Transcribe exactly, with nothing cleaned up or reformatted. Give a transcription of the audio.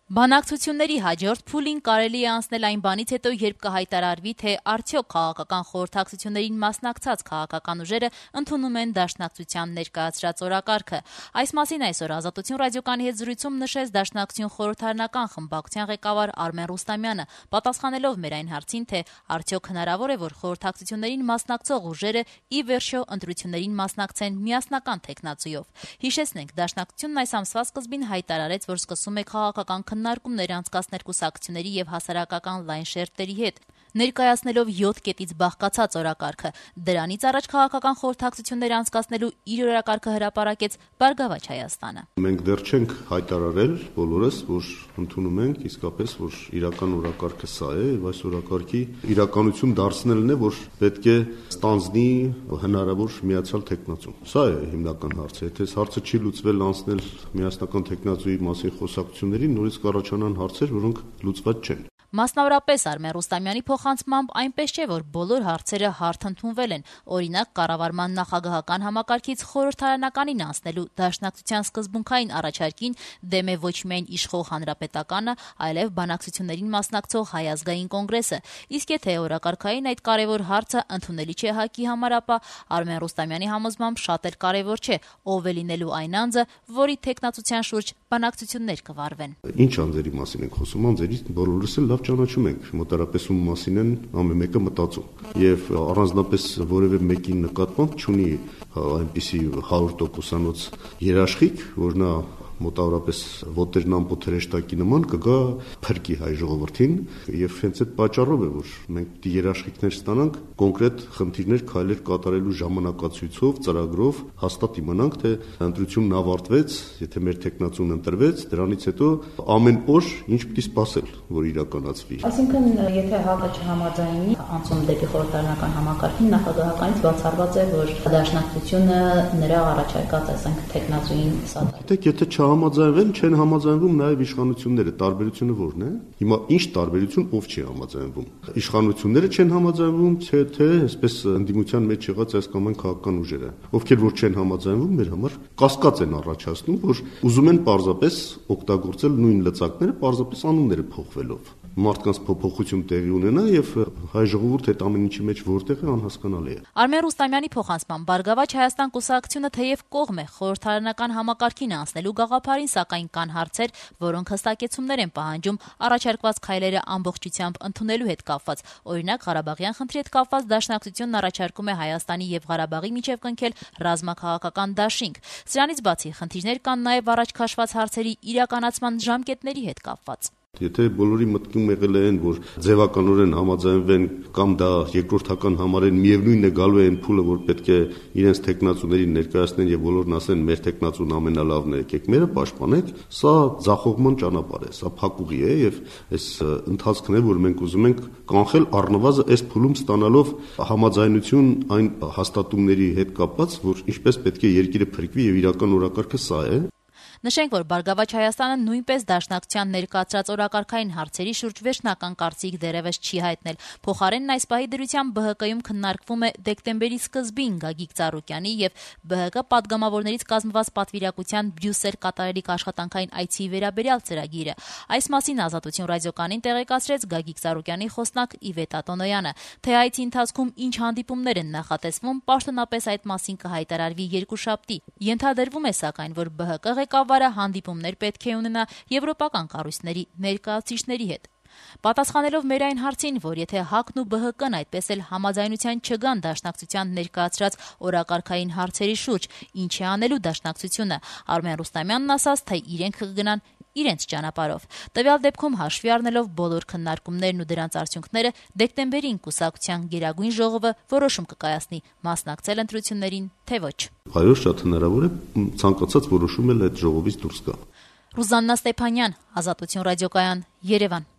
Բանակցությունների հաջորդ փուլին կարելի է անցնել այն բանից հետո, երբ կհայտարարվի, թե արդյոք քաղաքական խորհրդակցություններին մասնակցած քաղաքական ուժերը ընդունում են Դաշնակցության ներկայացրած օրակարգը։ Այս մասին այսօր Ազատություն ռադիոկայանի հետ զրույցում նշեց Դաշնակցություն խորհրդարանական խմբակցության ղեկավար Արմեն Ռուստամյանը, պատասխանելով մեր այն հարցին, թե արդյոք հնարավոր է, որ խորհրդակցություններին մասնակցող ուժերը ի վերջո ընտրություններին մասնակցեն միասնական թեկնածուով։ Հիշեցնենք, Դաշնակցությունն այս ամսվա սկզբին հայտարարեց, որ սկսում է քաղաքական քննարկումներ անցկացնել կուսակցությունների եւ հասարակական լայն շերտերի հետ, ներկայացնելով յոթ կետից բաղկացած օրակարգը։ Դրանից առաջ քաղաքական խորհրդակցություններ անցկացնելու իր օրակարգը հրապարակեց Բարգավաճ Հայաստանը։ Մենք դեռ չենք հայտարարել բոլորս, որ ընդունում ենք իսկապես, որ իրական օրակարգը սա է, եւ այս օրակարգի իրականություն դարձնելն է, որ պետք է ստանձնի հնարավոր միացյալ թեկնածու։ Սա է հիմնական հարցը։ Եթե այս հարցը չի լուծվել անցնել միասնական թեկնածուի մասին խոսակցություններին, նորից կառաջանան հարցեր, որոնք լուծված չեն։ Մասնավորապես Արմեն Ռուստամյանի փոխանցմամբ այնպես չէ, որ բոլոր հարցերը հարթ ընդունվել են։ Օրինակ, կառավարման նախագահական համակարգից խորհրդարանականին անցնելու Դաշնակցության սկզբունքային առաջարկին դեմ է ոչ միայն իշխող Հանրապետականը, այլև բանակցություններին մասնակցող Հայ ազգային կոնգրեսը։ Իսկ եթե օրակարգային այդ կարևոր հարցը ընդունելի չէ ՀԱԿ-ի համար, ապա Արմեն Ռուստամյանի համոզմամբ շատ էլ կարևոր չէ ով է լինելու այն անձը, որի թեկնածության շուրջ բանակցություններ կվարվեն։ Ինչ անձերի մասին ենք խոսում, անձերի բոլորս էլ լավ ճանաչում ենք, մոտարապես ում մասին են ամեն մեկը մտածում։ Եվ առանձնապես որևէ մեկի նկատմամբ չունի այնպիսի հարյուր տոկոսանոց երաշխիք, որ նա մոտավորապես ոտերն ամպոտ հրեշտակի նման կգա փրկի հայ ժողովրդին, եւ հենց այդ պատճառով է, որ մենք դի երաշխիքներ ստանանք կոնկրետ խնդիրներ քայլեր կատարելու ժամանակացույցով, ծրագրով, հաստատ իմանանք, թե ընտրությունն ավարտվեց, եթե մեր թեկնածուն ընտրվեց, դրանից հետո ամեն օր ինչ պիտի սպասել, որ իրականացվի։ Այսինքն, եթե ՀԱԿ-ը չհամաձայնի անցում դեպի խորհրդարանական համակարգին, նախագահականից բացառված է, որ Դաշնակցությունը նրա առաջարկած, ասենք, թեկնածուին սատարի։ Եթե չհամաձայնվեն, չեն համաձայնվում նաև իշխանությունները, տարբերությունը ո՞րն է։ Հիմա ինչ տարբերություն ով չի համաձայնվում։ Իշխանությունները չեն համաձայնվում, թե թե այսպես ընդդիմության մեջ եղած այս կամ այն քաղաքական ուժերը, ովքեր որ չեն համաձայնվում, մեր համար կասկած են առաջացնում, որ ուզում են պարզապես օգտագործել նույն լծակները, պարզապես անունները փոխվելով։ Մարդկանց փոփոխություն տեղի ունենա եւ հայ ժողովուրդ այդ ամեն ինչի մեջ որտեղ է անհասկանալի է։ Արմեն Ռուստամյանի փոխանցմամբ Բարգավաճ Հայաստան կուսակցությունը թեև կողմ է խորհրդարանական համակարգին անցնելու գաղափարին, սակայն կան հարցեր, որոնք հստակեցումներ են պահանջում առաջարկված քայլերը ամբողջությամբ ընդունելու հետ կապված։ Օրինակ, Ղարաբաղյան խնդրի հետ կապված Դաշնակցությունն առաջարկում է Հայաստանի եւ Ղարաբաղի միջև կնքել ռազմաքաղաքական դաշինք։ Սրանից բացի խնդիրներ կան նաեւ առաջ քաշված հարցերի իրականացման ժամկետների հետ կապված։ Եթե բոլորի մտքում եղել են, որ ձևականորեն համաձայնվեն կամ դա երկրորդական համարեն, միևնույնն է գալու է այն փուլը, որ պետք է իրենց թեկնածուներին ներկայացնեն եւ բոլորն ասեն մեր թեկնածուն ամենալավն է, եկեք մերը պաշտպանեք, սա ձախողման ճանապարհ է, սա փակուղի է եւ այս ընթացքն է, որ մենք ուզում ենք կանխել առնվազն այս փուլում ստանալով համաձայնություն այն հաստատումների հետ կապված, որ ինչպես պետք է երկիրը փրկվի եւ իրական օրակարգը սա է։ Նշենք, որ Բարգավաճ Հայաստանը նույնպես Դաշնակցության ներկայացրած օրակարգային հարցերի շուրջ վերջնական կարծիք դեռևս չի հայտնել։ Փոխարենն այս պահի դրությամբ ԲՀԿ-ում քննարկվում է դեկտեմբերի սկզբին Գագիկ Ծառուկյանի եւ ԲՀԿ պատգամավորներից կազմված պատվիրակության Բրյուսել կատարելիք աշխատանքային այցի վերաբերյալ ծրագիրը։ Այս մասին Ազատություն ռադիոկայանին տեղեկացրեց Գագիկ Ծառուկյանի խոսնակ Իվետ Ատոնոյանը։ Թե այցի ընթացքում ինչ հանդիպումներ են նախատեսվում, պաշտոնապես այդ մասին կհայտարարվի երկուշաբթի։ Ենթադրվում է սակայն, որ ԲՀԿ ղեկավարը հանդիպումներ պետք է ունենա եվրոպական կառույցների ներկայացուցիչների հետ։ Պատասխանելով մեր այն հարցին, որ եթե ՀԱԿ-ն ու ԲՀԿ-ն այդպես էլ համաձայնության չգան Դաշնակցության ներկայացրած օրակարգային հարցերի շուրջ, ինչ է անելու Դաշնակցությունը, Արմեն Ռուստամյանն ասաց, թե իրենք կգնան իրենց ճանապարհով։ Տվյալ դեպքում հաշվի առնելով բոլոր քննարկումներն ու դրանց արդյունքները, դեկտեմբերին կուսակցության Գերագույն ժողովը որոշում կկայացնի մասնակցել ընտրություններին, թե ոչ։ Այո, շատ հնարավոր է ցանկացած որոշում էլ այդ ժողովից դուրս գա։ Ռուզաննա Ստեփանյան, Ազատություն ռադիոկայան, Երևան։